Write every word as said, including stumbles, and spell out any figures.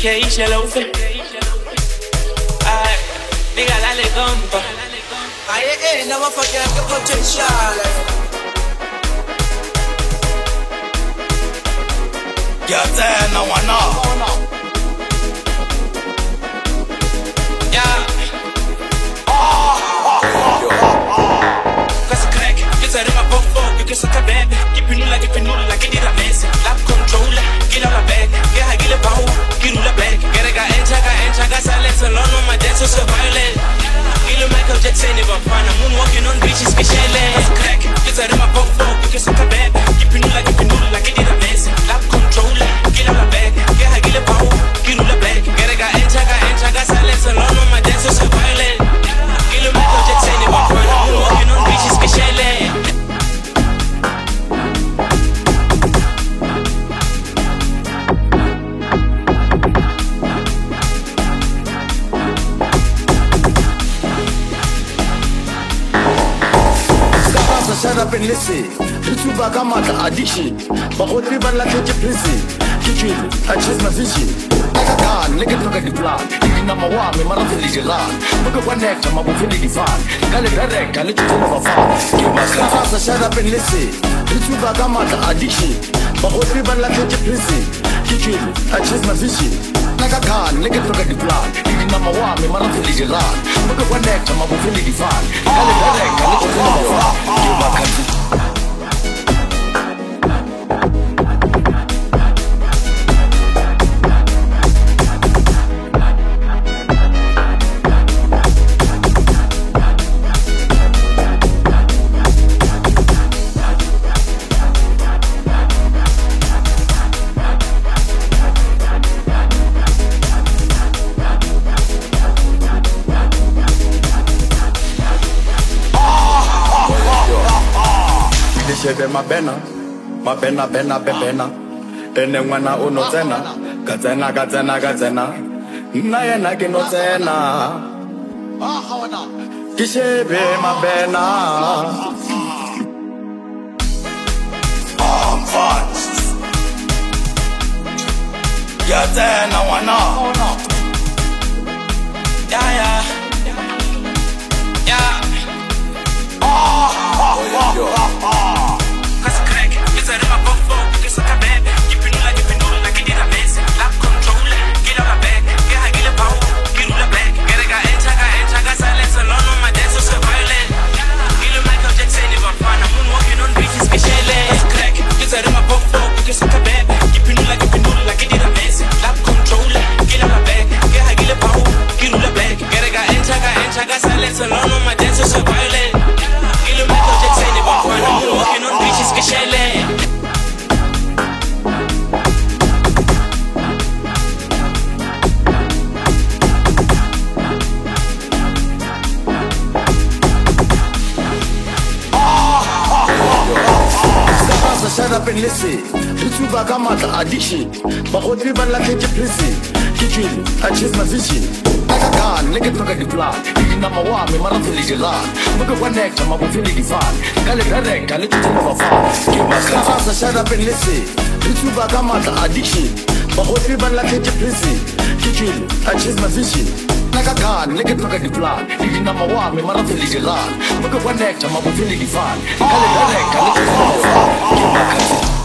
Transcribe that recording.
que hice la ufe. Ay, nigga, dale compa. Ay, eh, no me falles que potential. Ya te no wanna. Ya. Questa crack, io sarei ma po' fuoco, che so che bebe. Che più nulla, che più nulla, che di la messa. La controller, che la la bag. Che ha chi le pau, che nulla black. Che rega entra, che entra, che sale salono, ma dance so violent. Che lo Michael Jackson e va pana, moonwalking on beaches che scelle. Questa crack, io sarei ma po' fuoco, che so che bebe. Che più nulla, che più nulla, che di la messa. La controller, che la la bag. Che ha chi le pau, che nulla black. Che rega entra, che entra, che sale salono, ma dance so violent. Che lo Michael Jackson e va pana, moonwalking on beaches che scelle. Shut up and listen. Little bag of matter addiction. But what we ban like a prison. Kitchen, I choose my vision. Like a car, nigga look at the plan. If number one, me man feel the land. Look at one neck, I'm a feel the fan. Call it direct, I let you know of a give my class. Shut up and listen. Little bag of matter addiction. But what we ban like a prison. Kitchen, I choose my vision. Like a car, nigga look at the plan. If number one, me man feel the land. Look at one neck, I'm a feel the fan. Call it direct, I let you know of a give my country. Shebe mabena, mabena bena bebena. Ene mwana uno tena, katena katena katena. Na yena kino tena. Kishebe mabena. I'm fast. Ya tena wana. Ya ya. Ya. Questa crack, io sarei ma po' fuoco, che so che bebe. Che più nulla, che più nulla, che di la messa. La controller, che la la bag. Che ha chi le pau, che nulla black. Che rega entra, che entra, che sale salono, ma dance so violent. Che lo Michael Jackson e va pana, moonwalking on beaches che scelle. Questa crack, io sarei ma po' fuoco, che so che bebe. Che più nulla, che più nulla, che di la messa. La controller, che la la bag. Che ha chi le pau, che nulla black. Che rega entra, che entra, che sale salono, ma dance so violent. Che lo Michael Jackson e va pana, moonwalking on beaches che scelle. Shut up and listen. Little bag of matter addiction. But what we ban like a prison. Kitchen, I choose my vision. Like a car, nigga look at the plan. If number one, me man feel the land. Look at one neck, I'm a feel the fan. Call it direct, I let you know of a give my class. Shut up and listen. Little bag of matter addiction. But what we ban like a prison. Kitchen, I choose my vision. Like a car, nigga look at the plan. If number one, me man feel the land. Look at one neck, I'm a feel the fan. Call it direct, I let you know of a give my country.